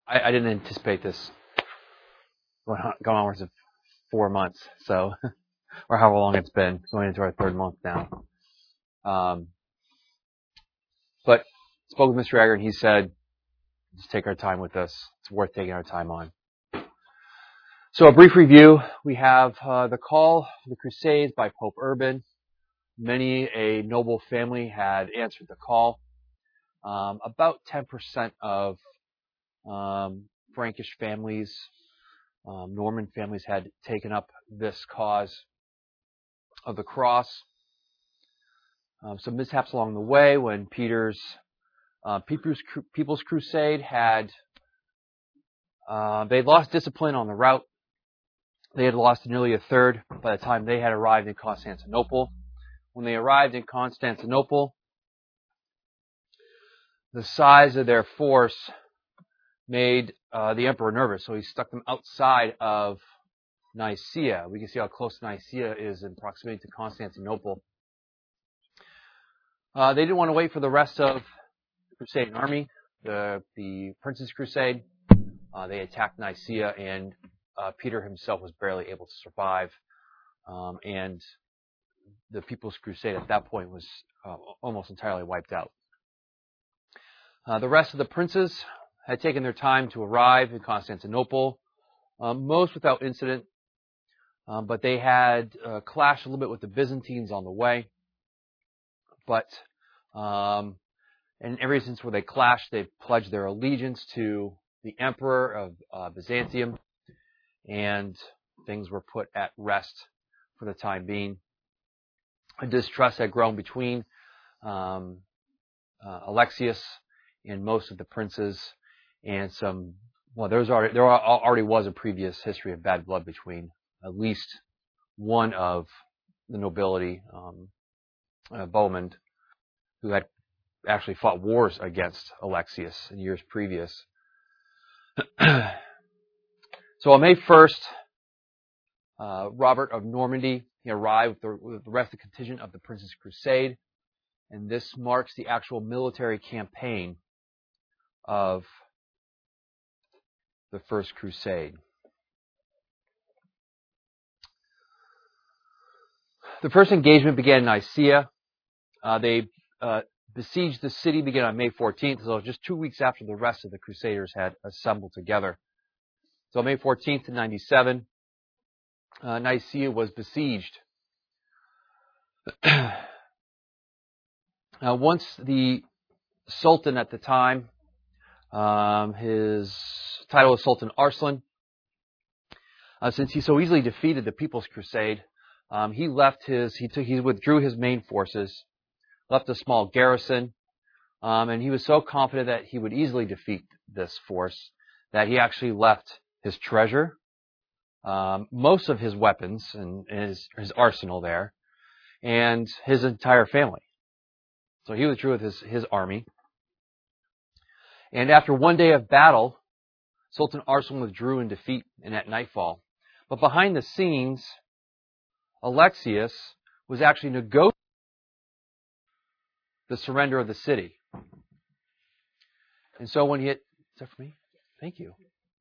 I didn't anticipate this going on for 4 months, so or however long it's been, going into our third month now. But spoke with Mr. Egger, and he said, "Just take our time with this. It's worth taking our time on." So a brief review: we have the call of the Crusades by Pope Urban. Many a noble family had answered the call. About 10% of Frankish families, Norman families, had taken up this cause of the cross. Some mishaps along the way when People's Crusade had they lost discipline on the route. They had lost nearly a third by the time they had arrived in Constantinople. When they arrived in Constantinople, the size of their force made the emperor nervous, so he stuck them outside of Nicaea. We can see how close Nicaea is in proximity to Constantinople. They didn't want to wait for the rest of the Crusading army, the Prince's Crusade. They attacked Nicaea, and Peter himself was barely able to survive. And the People's Crusade at that point was almost entirely wiped out. The rest of the princes had taken their time to arrive in Constantinople, most without incident, but they had clashed a little bit with the Byzantines on the way. But in every instance where they clashed, they pledged their allegiance to the emperor of Byzantium, and things were put at rest for the time being. A distrust had grown between Alexius and most of the princes, and there already was a previous history of bad blood between at least one of the nobility, Bohemond, who had actually fought wars against Alexius in years previous. So on May 1st, Robert of Normandy, he arrived with the rest of the contingent of the Prince's Crusade, and this marks the actual military campaign of the First Crusade. The first engagement began in Nicaea. They besieged the city began on May 14th, so just 2 weeks after the rest of the Crusaders had assembled together. So May 14th, 97, Nicaea was besieged. Once the Sultan at the time, his title was Sultan Arslan, since he so easily defeated the People's Crusade, he withdrew his main forces, left a small garrison, and he was so confident that he would easily defeat this force that he actually left his treasure, most of his weapons and his arsenal there, and his entire family. So he withdrew with his army. And after one day of battle, Sultan Arslan withdrew in defeat and at nightfall. But behind the scenes, Alexius was actually negotiating the surrender of the city. And so when is that for me? Thank you.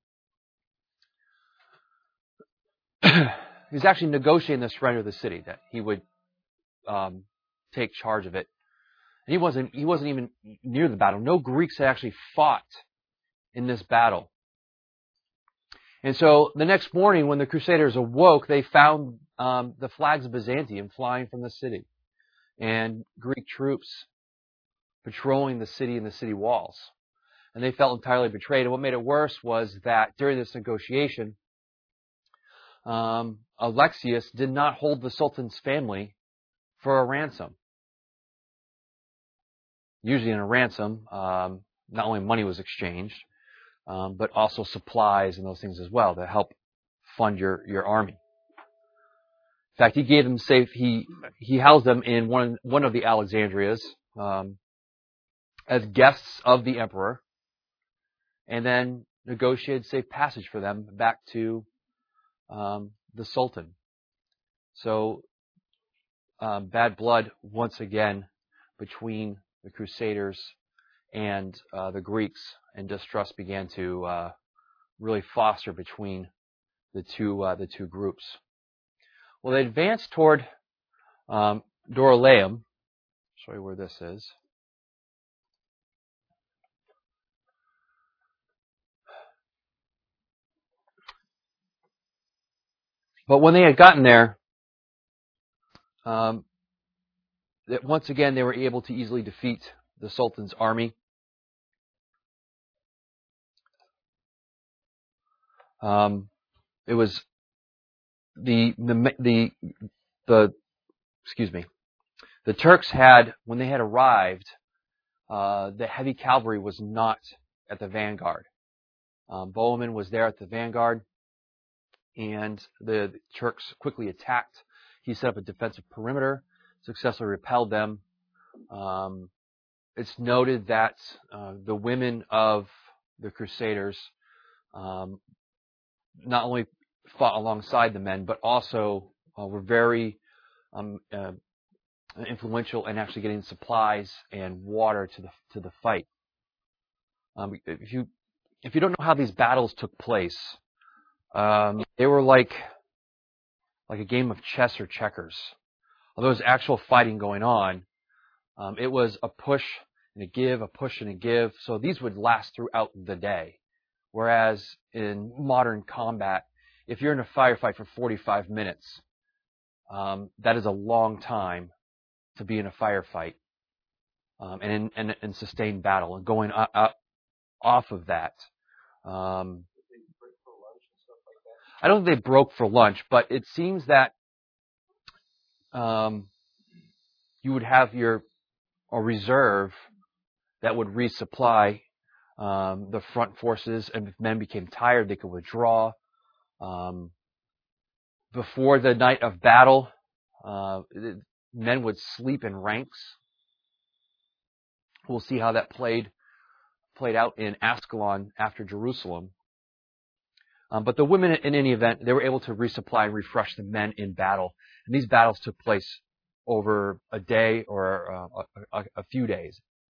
He was actually negotiating the surrender of the city, that he would take charge of it. And he wasn't even near the battle. No Greeks had actually fought in this battle. And so the next morning, when the Crusaders awoke, they found the flags of Byzantium flying from the city, and Greek troops patrolling the city and the city walls. And they felt entirely betrayed. And what made it worse was that during this negotiation, Alexius did not hold the Sultan's family for a ransom. Usually in a ransom, not only money was exchanged, but also supplies and those things as well to help fund your army. In fact, he gave them he housed them in one of the Alexandrias as guests of the emperor, and then negotiated safe passage for them back to the Sultan. So bad blood once again between the Crusaders and the Greeks, and distrust began to really foster between the two groups. Well, they advanced toward Dorylaeum. Show you where this is. But when they had gotten there, once again they were able to easily defeat the Sultan's army. It was the Turks had, when they had arrived, the heavy cavalry was not at the vanguard. Bohemund was there at the vanguard, and the Turks quickly attacked. He set up a defensive perimeter, successfully repelled them. It's noted that the women of the Crusaders not only fought alongside the men, but also were very influential in actually getting supplies and water to the fight. If you don't know how these battles took place, they were like a game of chess or checkers. Although there was actual fighting going on, it was a push and a give, a push and a give. So these would last throughout the day. Whereas in modern combat, if you're in a firefight for 45 minutes, that is a long time to be in a firefight and in sustained battle. And going off of that, I don't think they broke for lunch, but it seems that you would have a reserve that would resupply the front forces, and if men became tired, they could withdraw. Before the night of battle, men would sleep in ranks. We'll see how that played out in Ascalon after Jerusalem. But the women, in any event, they were able to resupply and refresh the men in battle. And these battles took place over a day or a few days.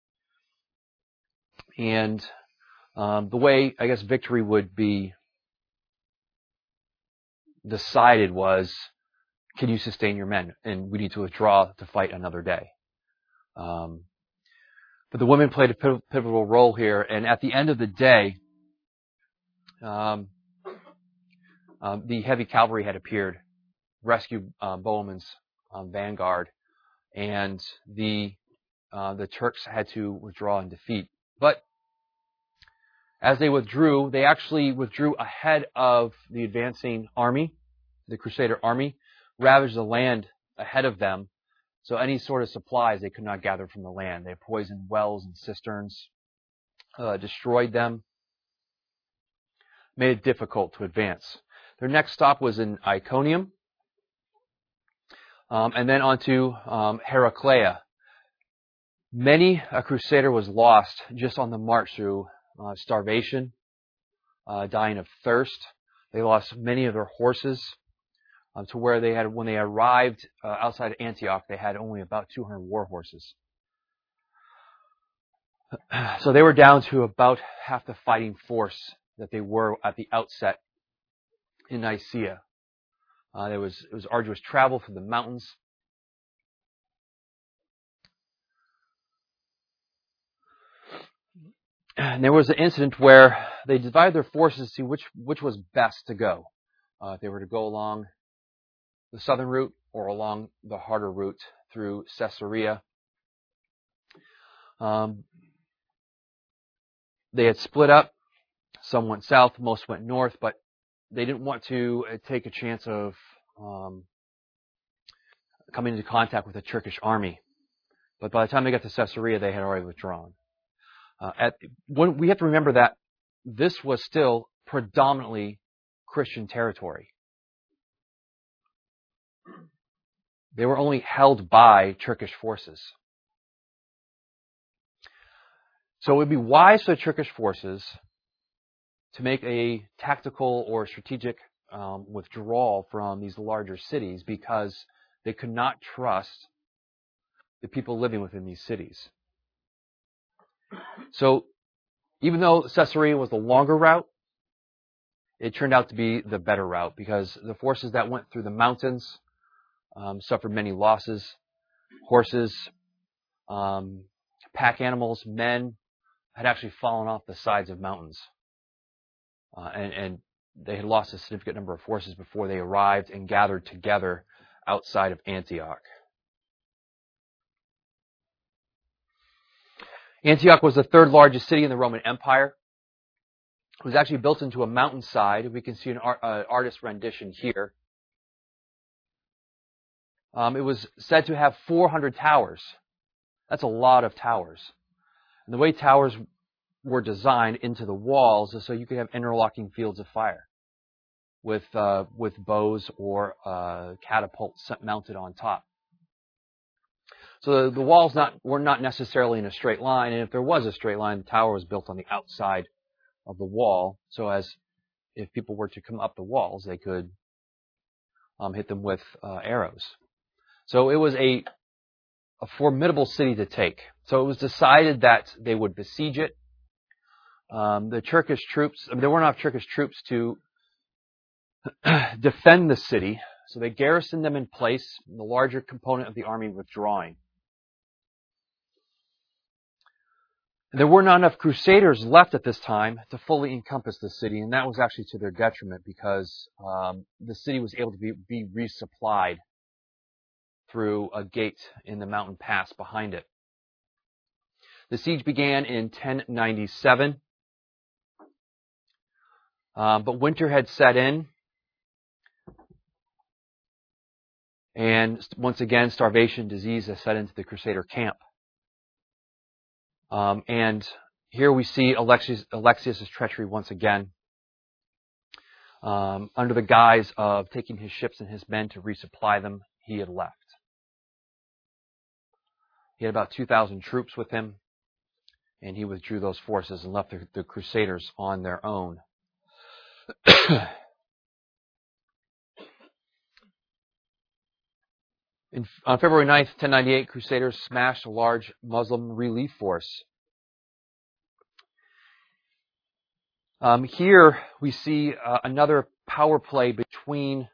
And the way, I guess, victory would be decided was, can you sustain your men? And we need to withdraw to fight another day. But the women played a pivotal role here. And at the end of the day, the heavy cavalry had appeared, rescued Bohemund's vanguard, and the Turks had to withdraw and defeat. But as they withdrew, they actually withdrew ahead of the advancing army. The Crusader army ravaged the land ahead of them, so any sort of supplies they could not gather from the land. They poisoned wells and cisterns, destroyed them, made it difficult to advance. Their next stop was in Iconium, and then on to Heraclea. Many a crusader was lost just on the march through starvation, dying of thirst. They lost many of their horses to where they had, when they arrived outside of Antioch, they had only about 200 war horses. So they were down to about half the fighting force that they were at the outset in Nicaea. It was arduous travel through the mountains. And there was an incident where they divided their forces to see which was best to go. If they were to go along the southern route or along the harder route through Caesarea. They had split up. Some went south, most went north, but they didn't want to take a chance of coming into contact with the Turkish army. But by the time they got to Caesarea, they had already withdrawn. We have to remember that this was still predominantly Christian territory. They were only held by Turkish forces. So it would be wise for the Turkish forces to make a tactical or strategic withdrawal from these larger cities, because they could not trust the people living within these cities. So even though Caesarea was the longer route, it turned out to be the better route because the forces that went through the mountains suffered many losses. Horses, pack animals, men had actually fallen off the sides of mountains. And they had lost a significant number of forces before they arrived and gathered together outside of Antioch. Antioch was the third largest city in the Roman Empire. It was actually built into a mountainside. We can see an artist's rendition here. It was said to have 400 towers. That's a lot of towers. And the way towers were designed into the walls is so you could have interlocking fields of fire with bows or catapults mounted on top. So the walls were not necessarily in a straight line, and if there was a straight line, the tower was built on the outside of the wall, so as if people were to come up the walls, they could hit them with arrows. So it was a formidable city to take. So it was decided that they would besiege it. The Turkish troops, there were enough Turkish troops to defend the city, so they garrisoned them in place, the larger component of the army withdrawing. There were not enough crusaders left at this time to fully encompass the city, and that was actually to their detriment because the city was able to be resupplied through a gate in the mountain pass behind it. The siege began in 1097, but winter had set in, and once again starvation, disease has set into the Crusader camp. And here we see Alexius' treachery once again. Under the guise of taking his ships and his men to resupply them, he had left. He had about 2,000 troops with him, and he withdrew those forces and left the Crusaders on their own. On February 9th, 1098, Crusaders smashed a large Muslim relief force. Here we see another power play between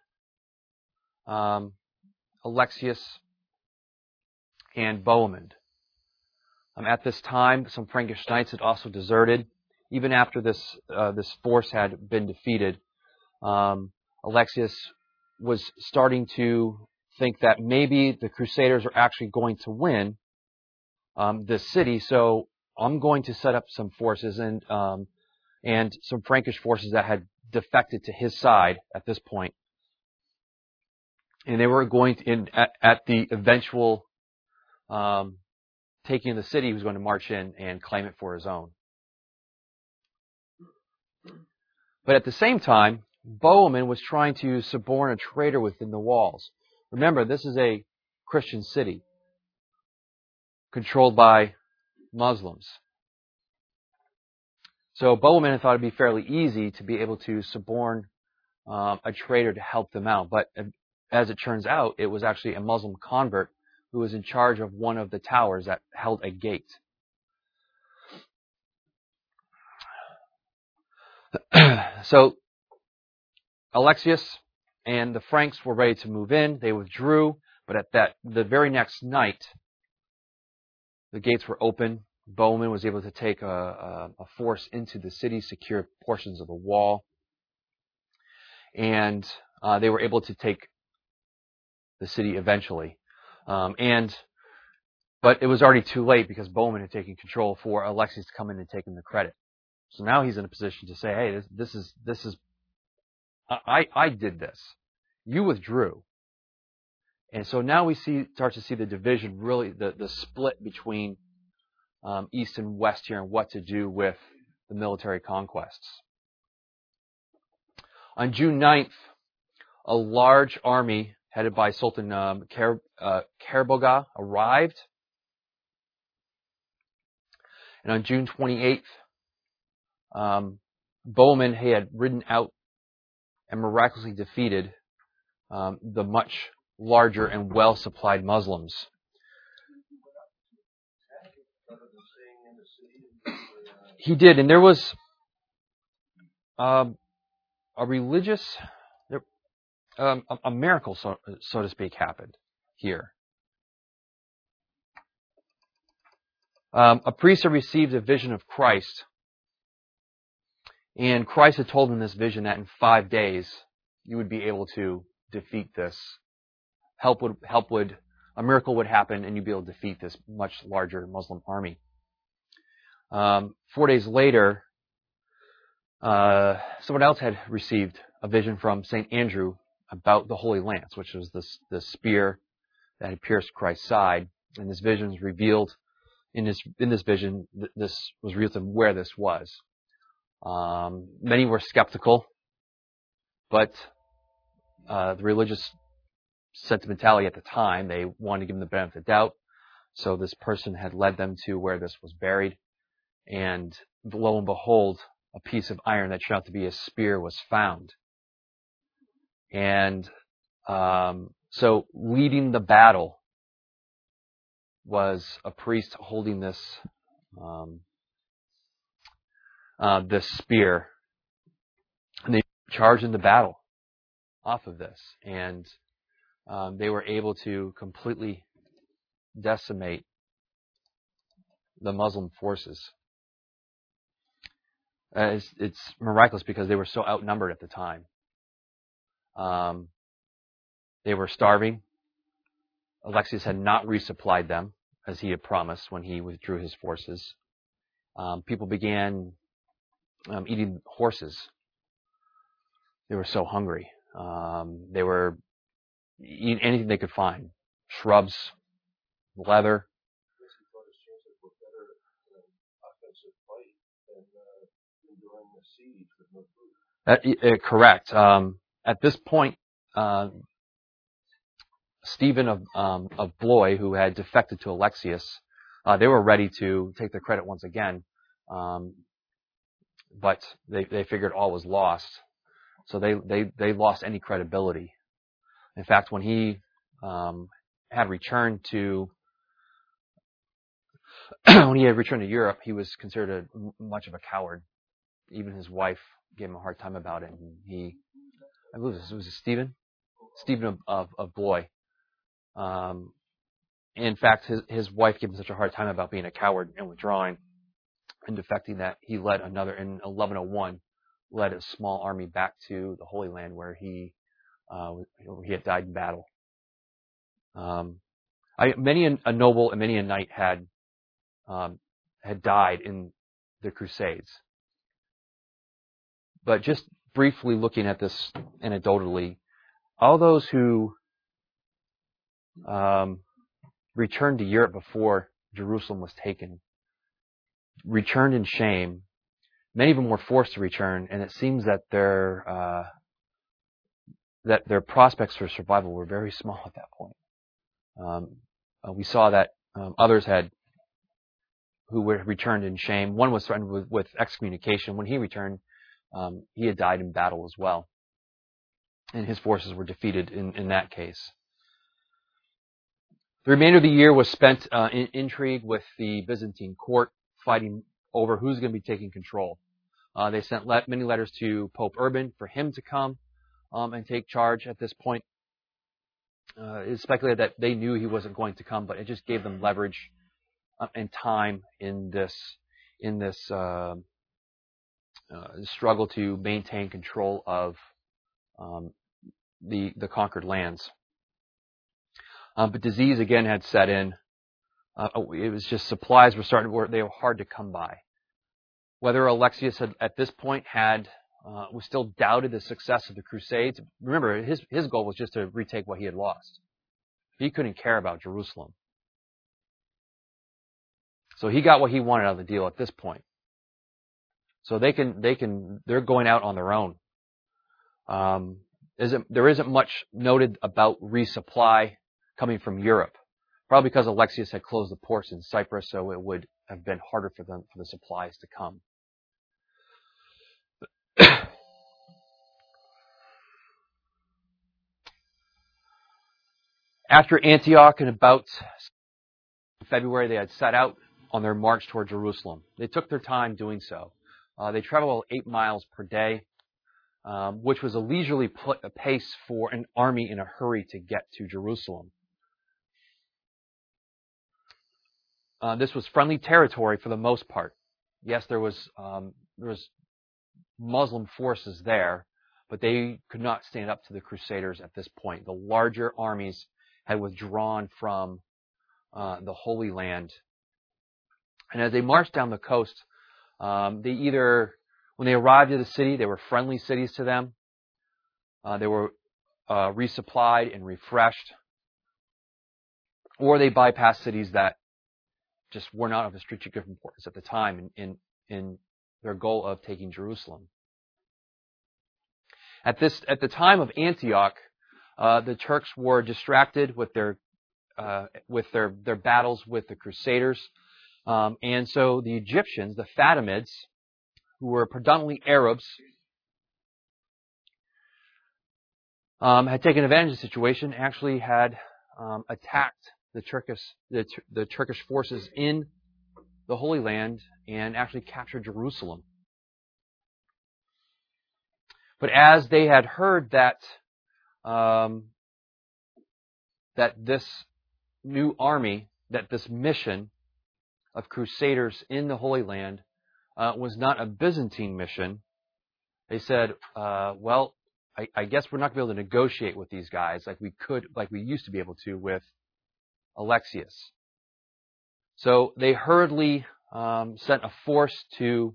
Alexius and Bohemond. At this time, some Frankish knights had also deserted. Even after this force had been defeated, Alexius was starting to think that maybe the Crusaders are actually going to win this city. So I'm going to set up some forces and some Frankish forces that had defected to his side at this point, and they were going to, at the eventual taking of the city, he was going to march in and claim it for his own. But at the same time, Bohemond was trying to suborn a traitor within the walls. Remember, this is a Christian city controlled by Muslims. So Bohemond thought it'd be fairly easy to be able to suborn a traitor to help them out. But as it turns out, it was actually a Muslim convert who was in charge of one of the towers that held a gate. So Alexius and the Franks were ready to move in. They withdrew, but at the very next night, the gates were open. Bohemond was able to take a force into the city, secure portions of the wall, and they were able to take the city eventually. But it was already too late because Bohemond had taken control for Alexius to come in and take him the credit. So now he's in a position to say, "Hey, this is I did this. You withdrew." And so now we start to see the division, really the split between East and West here, and what to do with the military conquests. On June 9th, a large army headed by Sultan Kerboga arrived. And on June 28th, Bohemond had ridden out and miraculously defeated the much larger and well-supplied Muslims. He did, and there was a religious, a miracle, so to speak, happened here. A priest had received a vision of Christ, and Christ had told him this vision that in 5 days you would be able to defeat this. A miracle would happen, and you'd be able to defeat this much larger Muslim army. 4 days later, someone else had received a vision from St. Andrew about the Holy Lance, which was the spear that had pierced Christ's side. And this vision was revealed. In this vision, this was revealed to where this was. Many were skeptical, but the religious sentimentality at the time, they wanted to give them the benefit of the doubt. So this person had led them to where this was buried, and lo and behold, a piece of iron that turned out to be a spear was found. And so leading the battle was a priest holding this this spear, and they charged into battle off of this, and they were able to completely decimate the Muslim forces. It's miraculous because they were so outnumbered at the time. They were starving. Alexius had not resupplied them as he had promised when he withdrew his forces. People began eating horses. They were so hungry. They were eating anything they could find. Shrubs, leather. Correct. At this point, Stephen of Blois, who had defected to Alexius, they were ready to take the credit once again, but they figured all was lost, so they lost any credibility. In fact, when he had returned to Europe, he was considered much of a coward. Even his wife gave him a hard time about it. And I believe this was Stephen of Blois. In fact, his wife gave him such a hard time about being a coward and withdrawing and defecting that he led another, in 1101, led a small army back to the Holy Land where he had died in battle. Many a noble and many a knight had died in the Crusades. But just briefly looking at this anecdotally, all those who returned to Europe before Jerusalem was taken returned in shame. Many of them were forced to return, and it seems that their prospects for survival were very small at that point. We saw that others who were returned in shame. One was threatened with excommunication. When he returned, he had died in battle as well, and his forces were defeated in that case. The remainder of the year was spent in intrigue with the Byzantine court, fighting over who's going to be taking control. They sent many letters to Pope Urban for him to come and take charge at this point. It's speculated that they knew he wasn't going to come, but it just gave them leverage and time in this struggle to maintain control of the conquered lands. But disease again had set in. It was just supplies they were hard to come by. Whether Alexius had at this point was still doubted the success of the Crusades. Remember, his goal was just to retake what he had lost. He couldn't care about Jerusalem. So he got what he wanted out of the deal at this point. So they're going out on their own. There isn't much noted about resupply coming from Europe, probably because Alexius had closed the ports in Cyprus, so it would have been harder for the supplies to come. After Antioch, in about February, they had set out on their march toward Jerusalem. They took their time doing so. They traveled 8 miles per day, which was a leisurely pace for an army in a hurry to get to Jerusalem. This was friendly territory for the most part. Yes, there was Muslim forces there, but they could not stand up to the Crusaders at this point. The larger armies had withdrawn from the Holy Land. And as they marched down the coast, when they arrived at the city, they were friendly cities to them. They were resupplied and refreshed. Or they bypassed cities that just were not of a strategic importance at the time in their goal of taking Jerusalem. At the time of Antioch, the Turks were distracted with their battles with the Crusaders, and so the Egyptians, the Fatimids, who were predominantly Arabs, had taken advantage of the situation. Actually, had attacked the Turkish forces in the Holy Land and actually captured Jerusalem. But as they had heard that this new army, that this mission of Crusaders in the Holy Land was not a Byzantine mission, they said, well, I guess we're not going to be able to negotiate with these guys like we used to be able to with Alexius. So they hurriedly sent a force to.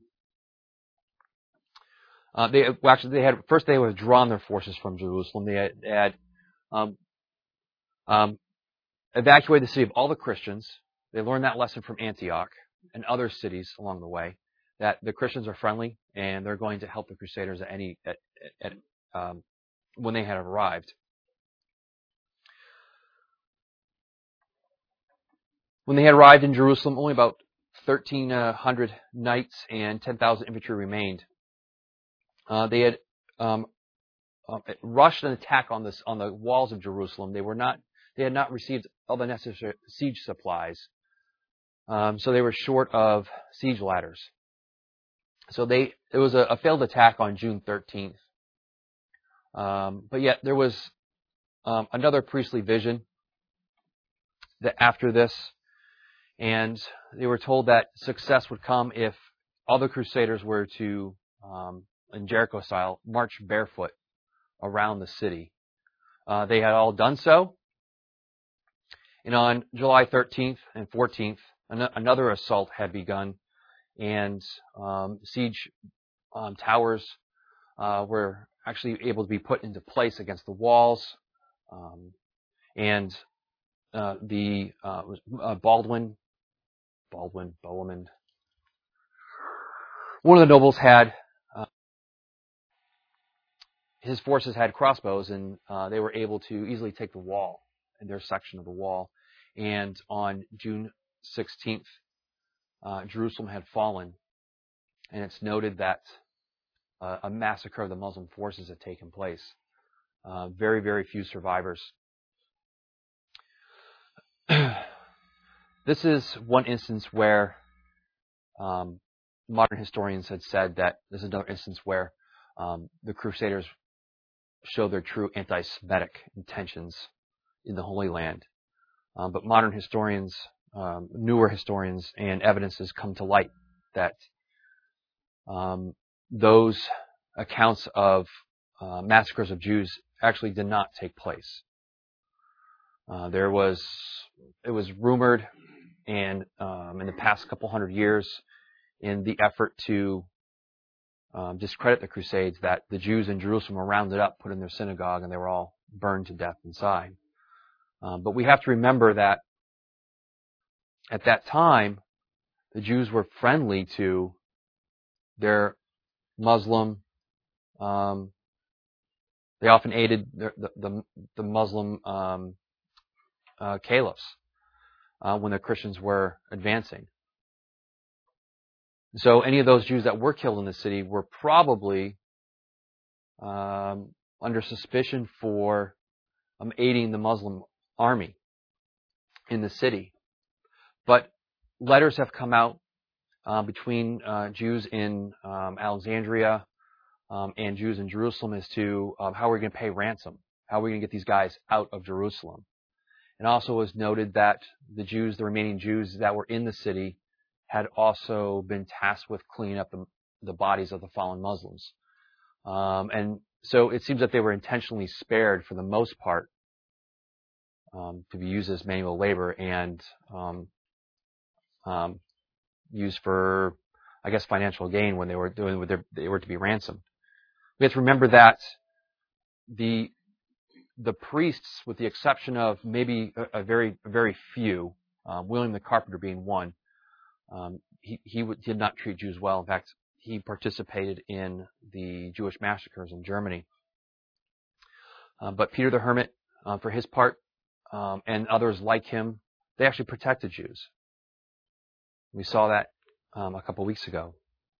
They had withdrawn their forces from Jerusalem. They had evacuated the city of all the Christians. They learned that lesson from Antioch and other cities along the way, that the Christians are friendly and they're going to help the Crusaders when they had arrived. When they had arrived in Jerusalem, only about 1,300 knights and 10,000 infantry remained. They had rushed an attack on the walls of Jerusalem. They had not received all the necessary siege supplies, so they were short of siege ladders. So it was a failed attack on June 13th. But yet there was another priestly vision that after this, and they were told that success would come if all the Crusaders were to, in Jericho style, march barefoot around the city. They had all done so. And on July 13th and 14th, another assault had begun, and siege towers were actually able to be put into place against the walls. And Bohemond, one of the nobles had, his forces had crossbows, and they were able to easily take the wall, in their section of the wall. And on June 16th, Jerusalem had fallen, and it's noted that a massacre of the Muslim forces had taken place. Very, very few survivors. This is one instance where modern historians had said that this is another instance where the Crusaders show their true anti-Semitic intentions in the Holy Land. But modern historians, newer historians, and evidences come to light that those accounts of massacres of Jews actually did not take place. It was rumored, and in the past couple hundred years, in the effort to discredit the Crusades, that the Jews in Jerusalem were rounded up, put in their synagogue, and they were all burned to death inside. But we have to remember that at that time, the Jews were friendly to their Muslim. They often aided the Muslim caliphs when the Christians were advancing. So any of those Jews that were killed in the city were probably under suspicion for aiding the Muslim army in the city. But letters have come out between Jews in Alexandria and Jews in Jerusalem as to how we're going to pay ransom, how we're going to get these guys out of Jerusalem. And also was noted that the remaining Jews that were in the city, had also been tasked with cleaning up the bodies of the fallen Muslims. And so it seems that they were intentionally spared for the most part to be used as manual labor and used for, I guess, financial gain when they were they were to be ransomed. We have to remember that the priests, with the exception of maybe a very few, William the Carpenter being one, he did not treat Jews well. In fact, he participated in the Jewish massacres in Germany. But Peter the Hermit, for his part, and others like him, they actually protected Jews. We saw that a couple of weeks ago.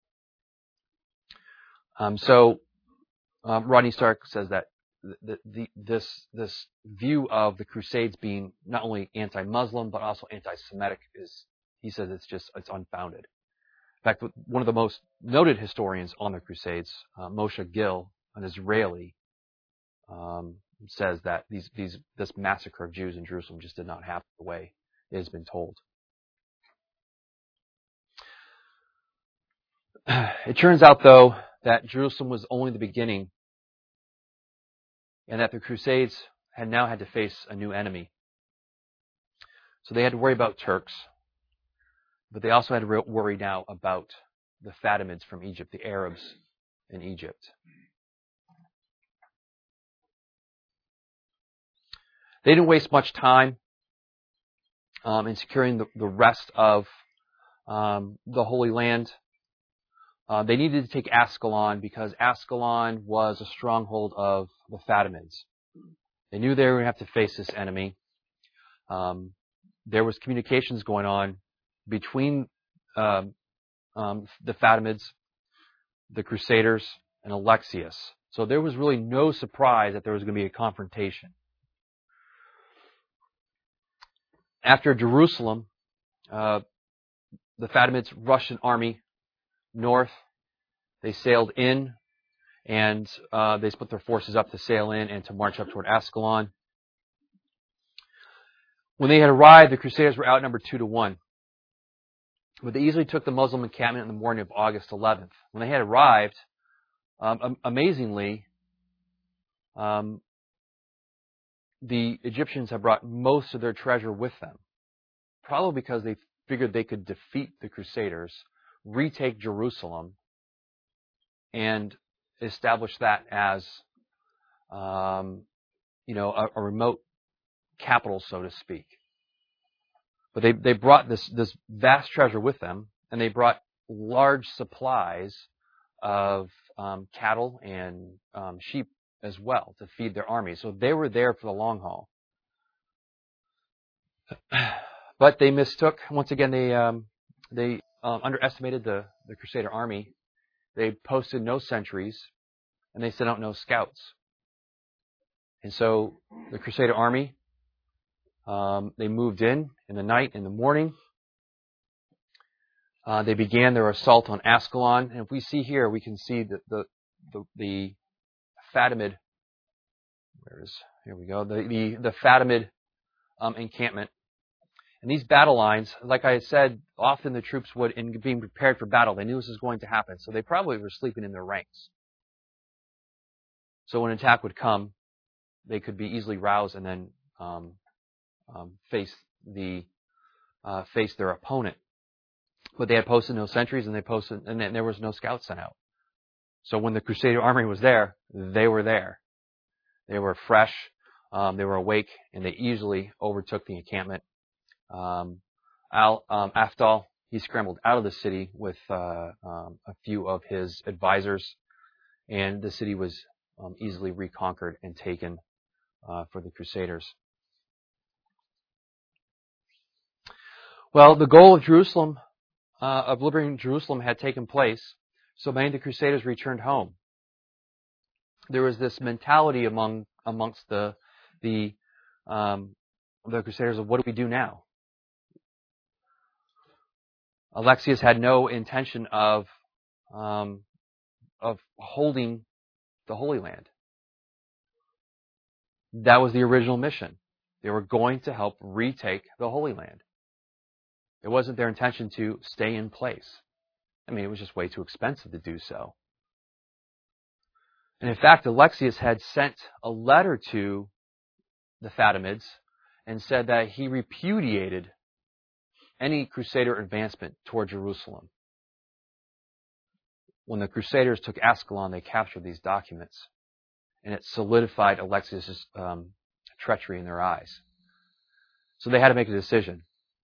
So Rodney Stark says that this view of the Crusades being not only anti-Muslim but also anti-Semitic he says it's unfounded. In fact, one of the most noted historians on the Crusades, Moshe Gil, an Israeli, says that this massacre of Jews in Jerusalem just did not happen the way it has been told. It turns out, though, that Jerusalem was only the beginning, and that the Crusades had now had to face a new enemy. So they had to worry about Turks, but they also had to worry now about the Fatimids from Egypt, the Arabs in Egypt. They didn't waste much time in securing the rest of the Holy Land. They needed to take Ascalon because Ascalon was a stronghold of the Fatimids. They knew they were going to have to face this enemy. There was communications going on between the Fatimids, the Crusaders, and Alexius. So there was really no surprise that there was going to be a confrontation. After Jerusalem, the Fatimids rushed an army north. They sailed in, and they split their forces up to sail in and to march up toward Ascalon. When they had arrived, the Crusaders were outnumbered 2-1. But they easily took the Muslim encampment in the morning of August 11th. When they had arrived, amazingly, the Egyptians had brought most of their treasure with them, probably because they figured they could defeat the Crusaders, retake Jerusalem, and establish that as a remote capital, so to speak. But they brought this vast treasure with them, and they brought large supplies of cattle and sheep as well to feed their army. So they were there for the long haul. But they mistook, once again, they underestimated the Crusader army. They posted no sentries, and they sent out no scouts. And so the Crusader army, they moved in the night, in the morning. They began their assault on Ascalon. And if we see here, we can see that the Fatimid, here we go, the Fatimid encampment. And these battle lines, like I said, often the troops would, in being prepared for battle, they knew this was going to happen, so they probably were sleeping in their ranks. So when an attack would come, they could be easily roused and then face their opponent. But they had posted no sentries, and there was no scouts sent out. So when the Crusader army was there, they were there. They were fresh, they were awake, and they easily overtook the encampment. Afdal, he scrambled out of the city with a few of his advisors, and the city was easily reconquered and taken for the Crusaders. Well, the goal of Jerusalem, of liberating Jerusalem, had taken place, so many of the Crusaders returned home. There was this mentality amongst the Crusaders of, what do we do now? Alexius had no intention of holding the Holy Land. That was the original mission. They were going to help retake the Holy Land. It wasn't their intention to stay in place. I mean, it was just way too expensive to do so. And in fact, Alexius had sent a letter to the Fatimids and said that he repudiated any Crusader advancement toward Jerusalem. When the Crusaders took Ascalon, they captured these documents, and it solidified Alexius' treachery in their eyes. So they had to make a decision.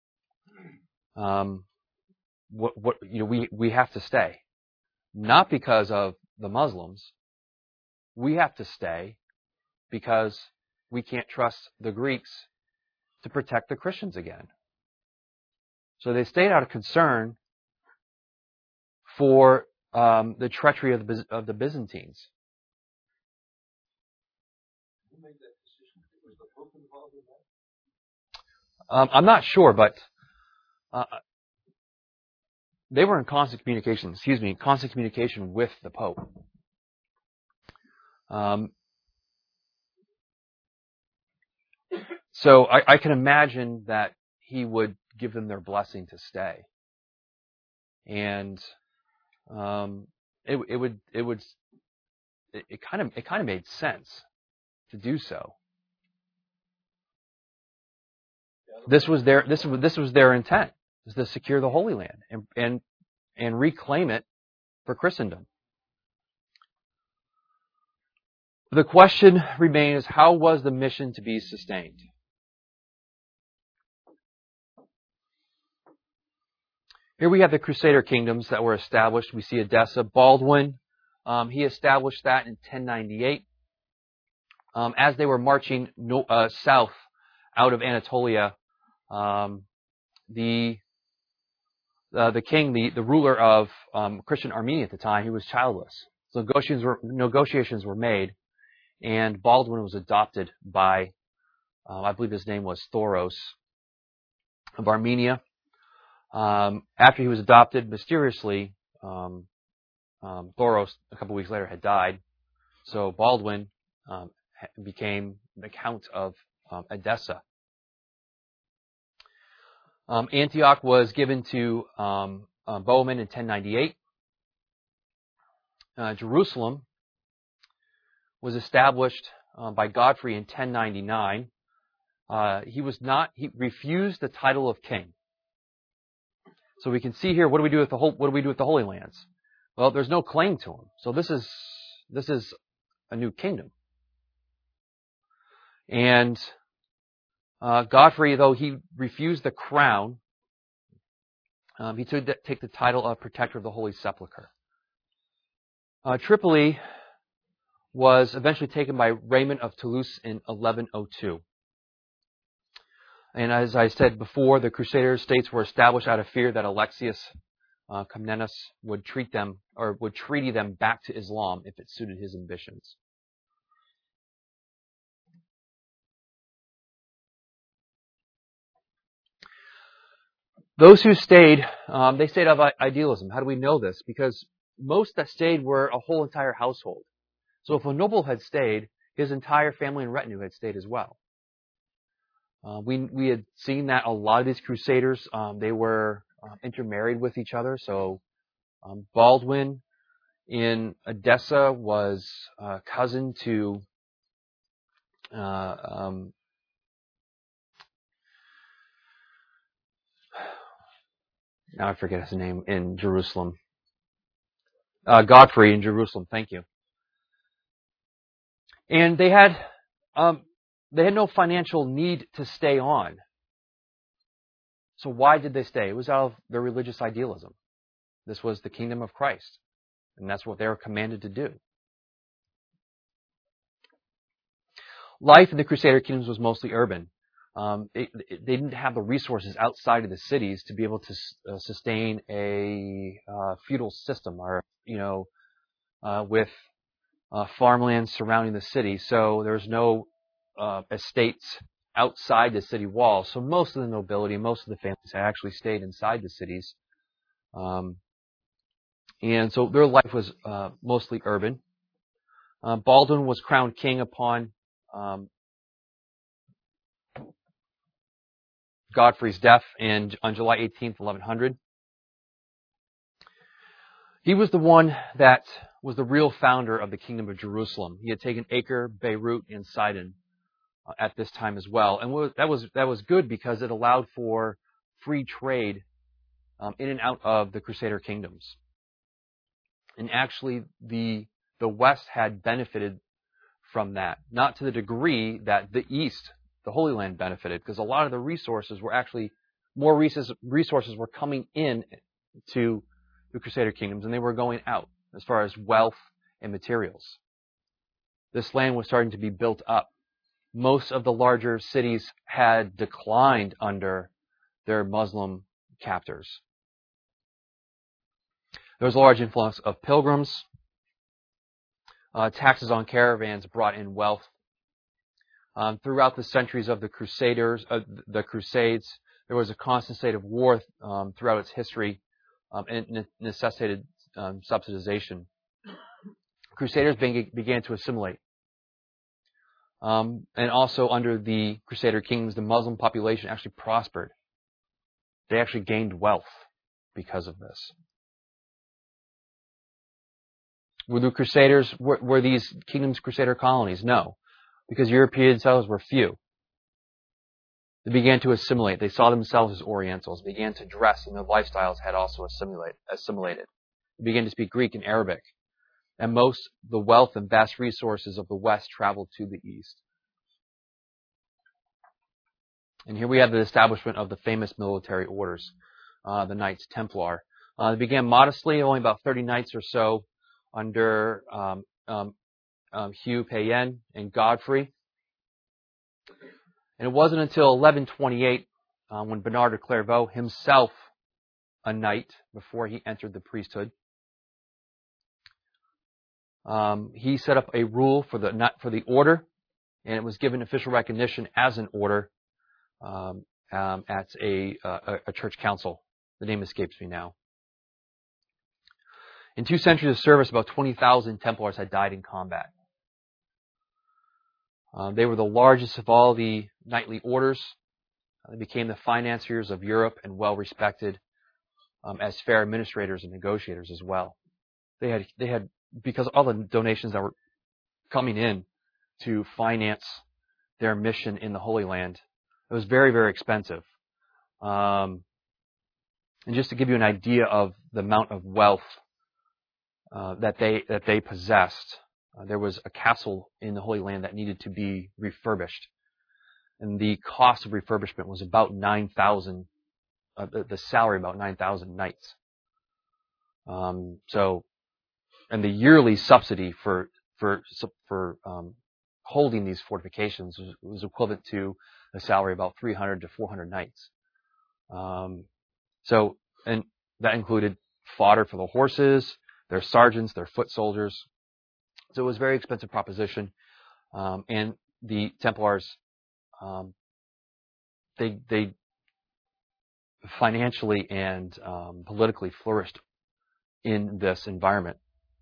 We have to stay, not because of the Muslims. We have to stay because we can't trust the Greeks to protect the Christians again. So they stayed out of concern for the treachery of the Byzantines. Who made that decision? Was the Pope involved in that? I'm not sure, but they were in constant communication. Constant communication with the Pope. So I can imagine that he would give them their blessing to stay, and it kind of made sense to do so. This was their intent, is to secure the Holy Land and reclaim it for Christendom. The question remains, how was the mission to be sustained? Here we have the Crusader kingdoms that were established. We see Edessa. Baldwin, he established that in 1098. As they were marching south out of Anatolia, the king, the ruler of Christian Armenia at the time, he was childless. So negotiations were made, and Baldwin was adopted by, I believe his name was Thoros of Armenia. After he was adopted, mysteriously, Thoros, a couple weeks later, had died. So Baldwin became the Count of Edessa. Antioch was given to Bohemond in 1098. Jerusalem was established by Godfrey in 1099. He refused the title of king. So we can see here, what do we do with the Holy Lands? Well, there's no claim to them. So this is a new kingdom. And Godfrey, though he refused the crown, he took the title of Protector of the Holy Sepulchre. Tripoli was eventually taken by Raymond of Toulouse in 1102. And as I said before, the Crusader states were established out of fear that Alexius Comnenus would treaty them back to Islam if it suited his ambitions. Those who stayed, they stayed out of idealism. How do we know this? Because most that stayed were a whole entire household. So if a noble had stayed, his entire family and retinue had stayed as well. We had seen that a lot of these crusaders, they were intermarried with each other. So Baldwin in Edessa was cousin to now I forget his name, in Jerusalem. Godfrey in Jerusalem, thank you. And they had no financial need to stay on. So why did they stay? It was out of their religious idealism. This was the kingdom of Christ, and that's what they were commanded to do. Life in the Crusader kingdoms was mostly urban. They didn't have the resources outside of the cities to be able to sustain a feudal system, or with farmland surrounding the city. So there's no estates outside the city walls. So most of the nobility, most of the families had actually stayed inside the cities And so their life was mostly urban. Baldwin was crowned king upon Godfrey's death on July 18th, 1100. He was the one that was the real founder of the Kingdom of Jerusalem. He had taken Acre, Beirut, and Sidon at this time as well. And that was good because it allowed for free trade in and out of the Crusader kingdoms. And actually, the West had benefited from that, not to the degree that the East, the Holy Land, benefited, because a lot of the resources were actually, more resources were coming in to the Crusader kingdoms, and they were going out as far as wealth and materials. This land was starting to be built up. Most of the larger cities had declined under their Muslim captors. There was a large influx of pilgrims. Taxes on caravans brought in wealth. Throughout the centuries of the Crusades, there was a constant state of war throughout its history, and it necessitated subsidization. Crusaders began to assimilate. And also under the Crusader kings, the Muslim population actually prospered. They actually gained wealth because of this. Were the Crusaders, were these kingdoms Crusader colonies? No, because European settlers were few. They began to assimilate. They saw themselves as Orientals, began to dress, and their lifestyles had also assimilated. They began to speak Greek and Arabic. And most the wealth and vast resources of the West traveled to the East. And here we have the establishment of the famous military orders, the Knights Templar. They began modestly, only about 30 knights or so, under Hugh Payen and Godfrey. And it wasn't until 1128 when Bernard of Clairvaux, himself a knight before he entered the priesthood, he set up a rule for the order, and it was given official recognition as an order at a church council. The name escapes me now. In 2 centuries of service, about 20,000 Templars had died in combat. They were the largest of all the knightly orders. They became the financiers of Europe and well respected as fair administrators and negotiators as well. They had because all the donations that were coming in to finance their mission in the Holy Land, it was very, very expensive. And just to give you an idea of the amount of wealth that they possessed, there was a castle in the Holy Land that needed to be refurbished, and the cost of refurbishment was about 9,000. The salary about 9,000 knights. And the yearly subsidy for holding these fortifications was equivalent to a salary of about 300 to 400 knights. And that included fodder for the horses, their sergeants, their foot soldiers. So it was a very expensive proposition. And the Templars, they financially and politically flourished in this environment.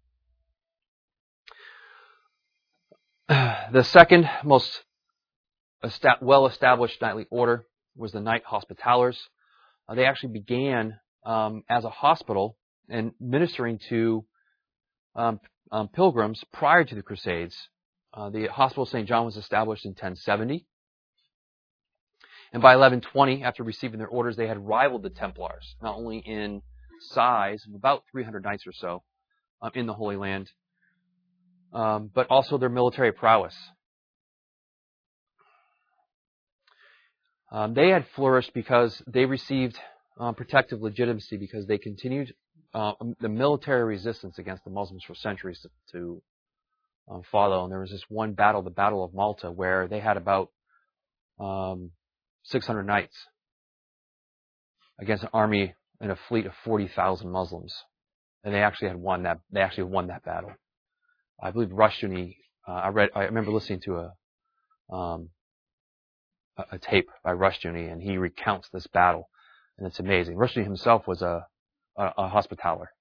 The second most well-established knightly order was the Knight Hospitallers. They actually began as a hospital and ministering to pilgrims prior to the Crusades. The Hospital of St. John was established in 1070. And by 1120, after receiving their orders, they had rivaled the Templars, not only in size, of about 300 knights or so in the Holy Land, but also their military prowess. They had flourished because they received protective legitimacy because they continued the military resistance against the Muslims for centuries to follow. And there was this one battle, the Battle of Malta, where they had about 600 knights against an army and a fleet of 40,000 Muslims, and they actually won that battle. I believe Rushdoony. I remember listening to a tape by Rushdoony, and he recounts this battle, and it's amazing. Rushdoony himself was a a Hospitaller.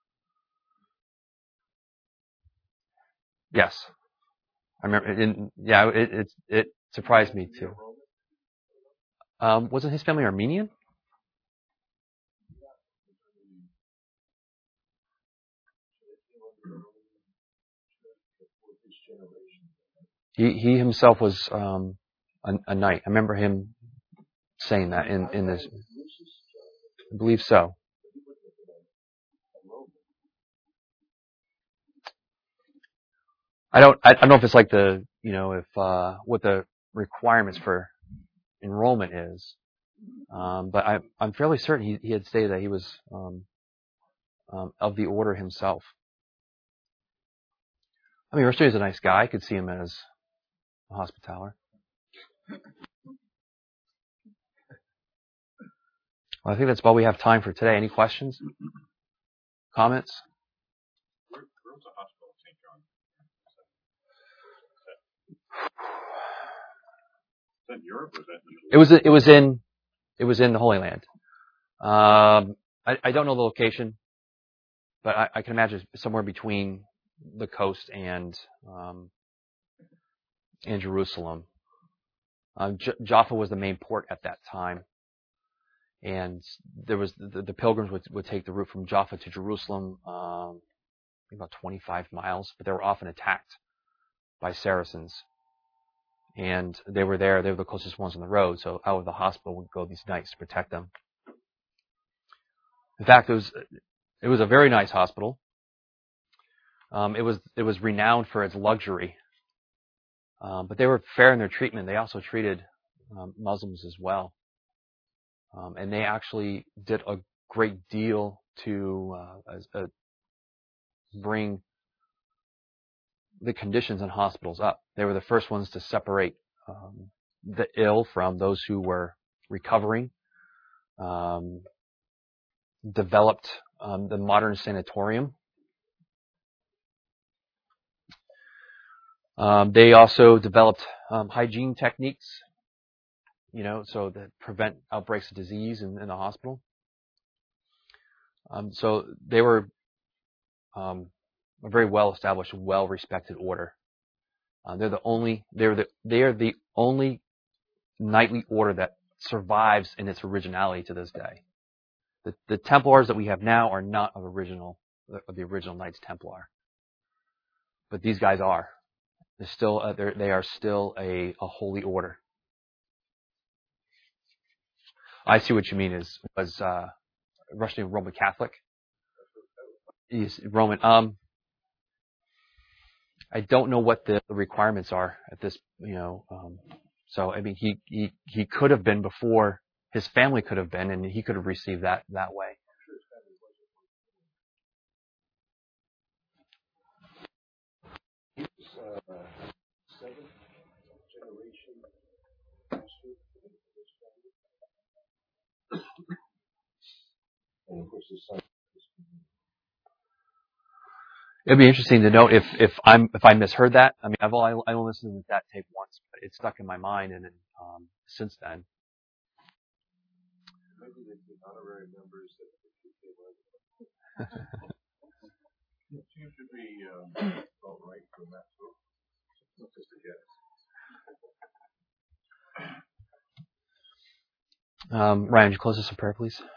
Yes, I remember. It surprised me too. Wasn't his family Armenian? He himself was a knight. I remember him saying that in this. I believe so. I don't know if it's like the if what the requirements for enrollment is, but I'm fairly certain he had stated that he was of the order himself. I mean, Rushdie is a nice guy. I could see him as a Hospitaller. Well, I think that's all we have time for today. Any questions? Comments? Where was the hospital in St. John? Is that Europe or is that in the Middle East? It was in the Holy Land. I don't know the location, but I can imagine somewhere between the coast and Jerusalem. Jaffa was the main port at that time, and there was the pilgrims would take the route from Jaffa to Jerusalem, about 25 miles, but they were often attacked by Saracens, and they were the closest ones on the road. So out of the hospital would go these knights to protect them. In fact, it was a very nice hospital. It was renowned for its luxury, but they were fair in their treatment. They also treated Muslims as well, and they actually did a great deal to bring the conditions in hospitals up. They were the first ones to separate the ill from those who were recovering. Developed the modern sanatorium. They also developed hygiene techniques, so that prevent outbreaks of disease in the hospital. So they were a very well-established, well-respected order. They are the only knightly order that survives in its originality to this day. The Templars that we have now are not of the original Knights Templar, but these guys are. They are still a holy order. I see what you mean. Was Rushdie Roman Catholic? He's Roman. I don't know what the requirements are at this. So I mean, he could have been before. His family could have been, and he could have received that way. Seventh generation pastor. And of course his son. It'd be interesting to note if I misheard that. I mean, I only listened to that tape once, but it stuck in my mind, and then since then. Maybe the honorary members that it seems to be all right from that group. Just a guess. Ryan, would you close us in prayer, please?